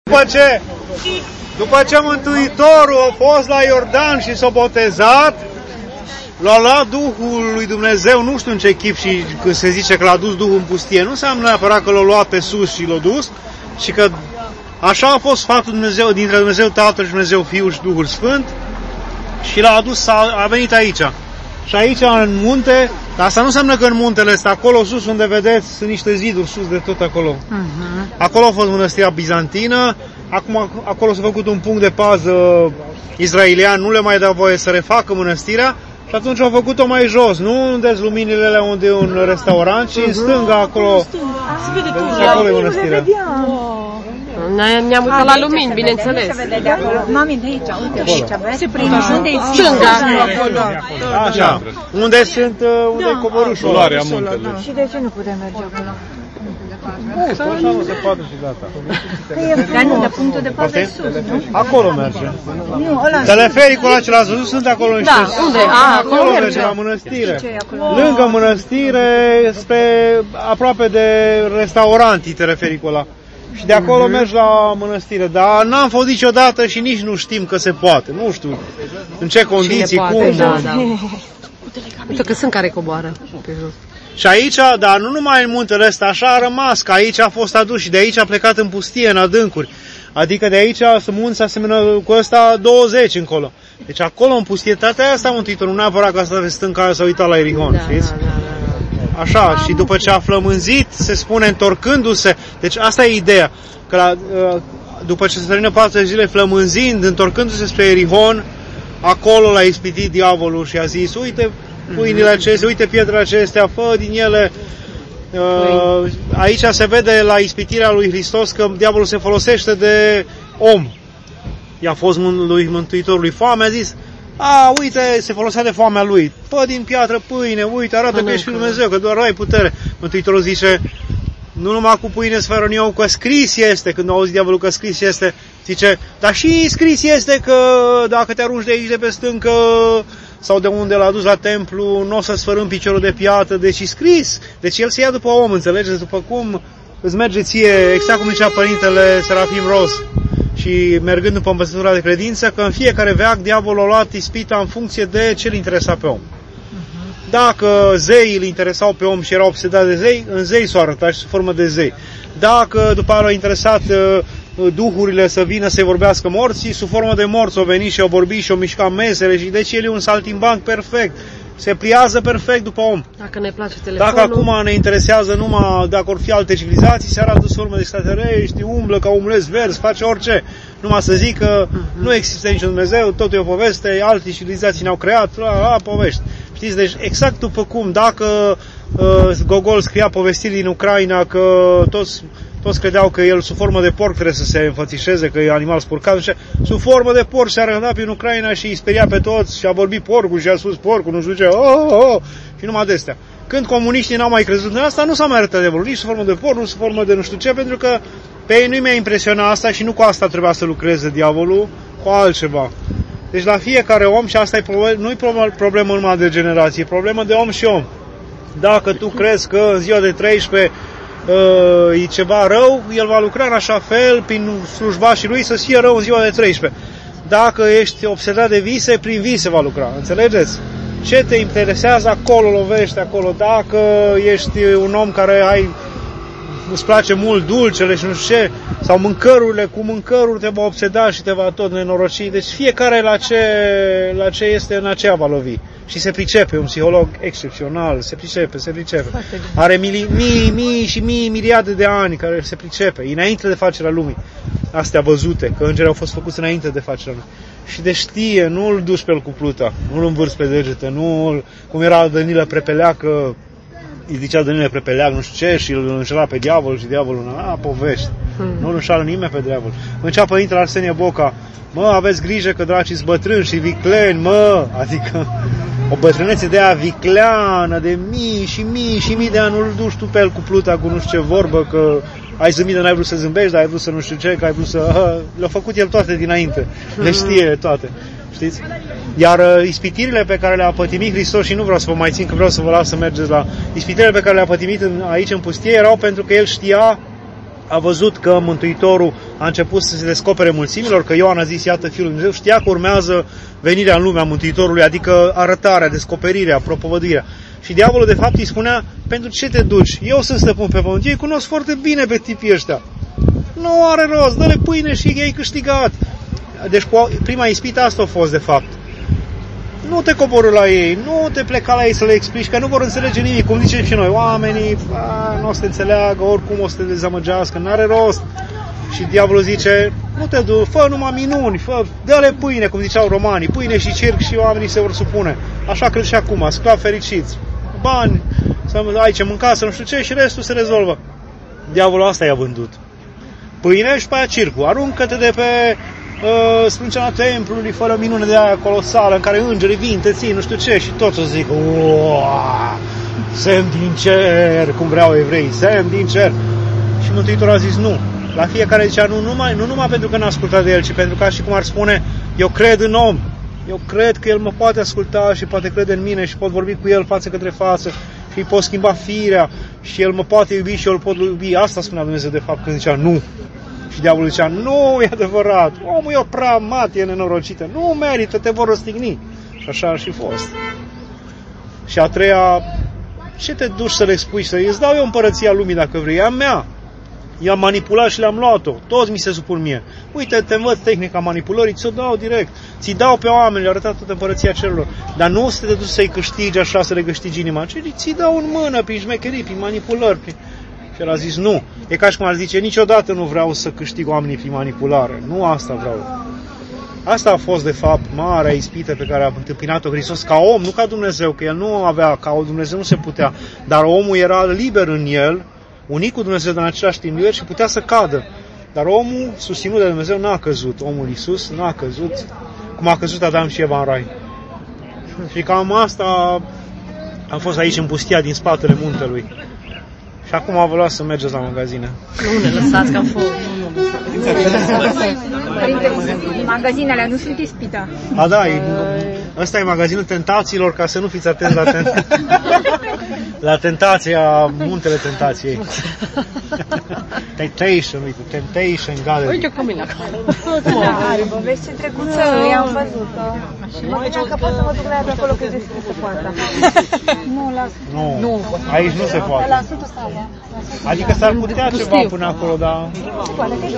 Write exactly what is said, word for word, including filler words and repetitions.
După ce, după ce Mântuitorul a fost la Iordan și s-a botezat, l-a luat Duhul lui Dumnezeu, nu știu în ce chip, și când se zice că l-a dus Duhul în pustie, nu înseamnă neapărat că l-a luat pe sus și l-a dus, ci că așa a fost sfatul Dumnezeu, dintre Dumnezeu Tatăl și Dumnezeu Fiul și Duhul Sfânt, și l-a adus, a venit aici. Și aici, în munte, dar asta nu înseamnă că în muntele ăsta, acolo sus unde vedeți, sunt niște ziduri sus de tot acolo. Uh-huh. Acolo a fost mănăstirea bizantină, acum acolo s-a făcut un punct de pază israelian, nu le mai dau voie să refacă mănăstirea, și atunci au făcut-o mai jos, nu unde sunt luminile alea unde e un restaurant, ci în stânga, acolo, acolo e mănăstirea. Ne-am uitat la lumini, bineînțeles. Mami, de aici, uite, aici, se prinde, unde e stânga. Așa, unde sunt, unde e coborâșul. Și de ce nu putem merge acolo? Așa nu se poate și gata. Dar nu, dar punctul de pază e sus, nu? Acolo merge. Telefericul ăla ce l-ați văzut sunt acolo niște... Da, unde? A, acolo merge. La mănăstire. Lângă mănăstire, spre aproape de restaurant, e telefericul ăla. Și de acolo mm-hmm. mergi la mănăstire. Dar n-am fost niciodată și nici nu știm că se poate. Nu știu în ce condiții, cum. Da, da. Uite că sunt care coboară pe jos. Și aici, dar nu numai în muntele ăsta, așa a rămas, că aici a fost adus și de aici a plecat în pustie, în adâncuri. Adică de aici sunt munți asemenea cu ăsta douăzeci încolo. Deci acolo în pustietatea asta Mântuitorul, nu neapărat că asta de stânca s-a uitat la Ierihon, da, știți? Da, da, da. Așa, și după ce a flămânzit, se spune întorcându-se, deci asta e ideea, că la, după ce se termină patruzeci zile flămânzind, întorcându-se spre Ierihon, acolo l-a ispitit diavolul și a zis, uite pâinile acestea, uite pietrele acestea, fă din ele. Uh, aici se vede la ispitirea lui Hristos că diavolul se folosește de om. I-a fost lui Mântuitorului foame, a zis, a, uite, se folosea de foamea lui, fă din piatră pâine, uite, arată că ești Fiul Dumnezeu, că doar ai putere. Mântuitorul zice, nu numai cu pâine sferă în eu, că scris este, când a auzit diavolul că scris este, zice, dar și scris este că dacă te arunci de aici, de pe stâncă, sau de unde l-a dus la templu, nu o să sfărâm piciorul de piatră, deci e scris. Deci el se ia după om, înțelegeți? După cum îți merge ție, exact cum zicea Părintele Serafim Ros, și mergând după învățătura de credință, că în fiecare veac diavolul a luat ispita în funcție de ce îl interesa pe om. Dacă zeii îl interesau pe om și era obsedat de zei, în zei s-o arăta și sub formă de zei. Dacă după aia l-a interesat uh, duhurile să vină să-i vorbească morții, sub formă de morți au venit și au vorbit și au mișcat mesele, și deci el e un saltimbanc perfect. Se pliază perfect după om. Dacă ne place telefonul... Dacă acum ne interesează numai dacă vor fi alte civilizații, se arată sub formă de extraterestri, umblă ca omuleț verzi, face orice. Numai să zic că uh-huh. nu există niciun Dumnezeu, totul e o poveste, alte civilizații ne-au creat, la, la povești. Știți, deci exact după cum, dacă uh, Gogol scria povestiri din Ucraina că toți, toți credeau că el sub formă de porc trebuie să se înfățișeze, că e animal spurcat, și sub formă de porc se arăta prin Ucraina și îi speria pe toți și a vorbit porcul și a spus porcul, nu știu ce, oh, oh, oh, și numai de astea. Când comuniștii n-au mai crezut în asta, nu s-a mai arătat adevărul, nici sub formă de porc, nici sub formă de nu știu ce, pentru că pe ei nu-i mai impresiona asta și nu cu asta trebuia să lucreze diavolul, cu altceva. Deci la fiecare om, și asta e problem, nu e problemă numai de generație, e problemă de om și om. Dacă tu crezi că în ziua de treisprezece uh, e ceva rău, el va lucra în așa fel, prin slujbașii lui, să fie rău în ziua de treisprezece. Dacă ești obsedat de vise, prin vise va lucra, înțelegeți? Ce te interesează, acolo lovești, acolo. Dacă ești un om care ai... îți place mult dulcele și nu știu ce, sau mâncărurile, cu mâncăruri te va obseda și te va tot nenoroci. Deci fiecare la ce, la ce este, în aceea va lovi. Și se pricepe, un psiholog excepțional, se pricepe, se pricepe. Are mii, mii, mii și mii, miliarde de ani care se pricepe, înainte de facerea lumii. Astea văzute, că îngerii au fost făcuți înainte de facerea lumii. Și de știe, nu îl duci pe el cu pluta, nu îl învârți pe degete, nu cum era Dănilă Prepeleacă, îi zicea Dănile Prepeleac, nu știu ce, și îl înșela pe diavol și diavolul, a, povești. Hmm. Nu îl înșală nimeni pe diavol. Încea Părintele Arsenie Boca, mă, aveți grijă că dracii-s bătrâni și vicleni, mă, adică o bătrânețe de aia vicleană, de mii și mii și mii de ani, nu-l duci tu pe el cu pluta, cu nu știu ce vorbă, că ai zâmbit, dar n-ai vrut să zâmbești, dar ai vrut să nu știu ce, că ai vrut să... Le-a făcut el toate dinainte, le știe toate. Știți? Iar uh, ispitirile pe care le-a pătimit Hristos, și nu vreau să vă mai țin, că vreau să vă las să mergeți la... Ispitirile pe care le-a pătimit în, aici în pustie erau pentru că el știa a văzut că Mântuitorul a început să se descopere mulțimilor, că Ioan a zis, iată Fiul lui Dumnezeu, știa că urmează venirea în lumea Mântuitorului, adică arătarea, descoperirea, propovăduirea. Și diavolul de fapt îi spunea, pentru ce te duci? Eu sunt stăpân pe pământ, ei cunosc foarte bine pe tipii ăștia. Nu are rost, dă-le pâine și ei câștigat. Deci prima ispită asta a fost de fapt. Nu te coborî la ei, nu te pleca la ei să le explici, că nu vor înțelege nimic, cum zicem și noi, oamenii a, nu o să te înțeleagă, oricum o să te dezamăgească, n-are rost. Și diavolul zice, nu te du, fă numai minuni, fă, dă-le pâine, cum ziceau romanii, pâine și circ și oamenii se vor supune. Așa cred și acum, sclavi fericiți, bani, să ai ce mânca, să nu știu ce, și restul se rezolvă. Diavolul asta i-a vândut. Pâine și pe aia circul, aruncă-te de pe uh, sprânceana templului, fără minune de aia colosală, în care îngerii vin, te țin, nu știu ce, și toți o să zică, semn din cer, cum vreau evrei, semn din cer. Și Mântuitorul a zis nu. La fiecare zicea nu numai, nu numai pentru că n-a ascultat de el, ci pentru că, și cum ar spune, eu cred în om. Eu cred că el mă poate asculta și poate crede în mine și pot vorbi cu el față către față și îi pot schimba firea și el mă poate iubi și eu îl pot iubi. Asta spunea Dumnezeu de fapt când zicea nu. Și diavolul zicea, nu, e adevărat, omul e o prea matie nenorocită, nu merită, te vor răstigni. Și așa ar și fost. Și a treia, ce te duci să le spui? Să îți dau eu împărăția lumii dacă vrei, e a mea. I-am manipulat și le-am luat-o. Toți mi se supun mie. Uite, te învăț tehnica manipulării, ți-o dau direct. Ți dau pe oameni, le-a arătat toată împărăția celor. Dar nu să te duci să-i câștigi așa, să le câștigi inima, ci ți dau în mână, prin șmecherii, prin manipulări. Prin... Și el a zis, nu. E ca și cum ar zice, niciodată nu vreau să câștig oamenii prin manipulare. Nu asta vreau. Asta a fost, de fapt, marea ispită pe care a întâmpinat-o Hristos ca om, nu ca Dumnezeu, că el nu avea, ca o Dumnezeu nu se putea. Dar omul era liber în el, unit cu Dumnezeu în același timp liber și putea să cadă. Dar omul, susținut de Dumnezeu, n-a căzut. Omul Iisus n-a căzut, cum a căzut Adam și Eva în rai. Și cam asta a fost aici în pustia din spatele muntelui. Și acum vă luați să mergeți la magazine. Nu ne lăsați ca foc. Magazinele nu sunt ispita. A, da, e, ăsta e magazinul tentațiilor, ca să nu fiți atenți la, ten... la tentația, muntele tentației. Temptation, uite, Temptation Gallery. Uite cum e la acolo. Da, vezi ce trecuță, i-am văzut-o. Și mă gândeam că pot să mă duc la ea de acolo, că e deschisă poarta. Nu, las. Nu, nu, aici nu se poate. La sutul sală. Adică s-ar putea ceva până acolo, dar...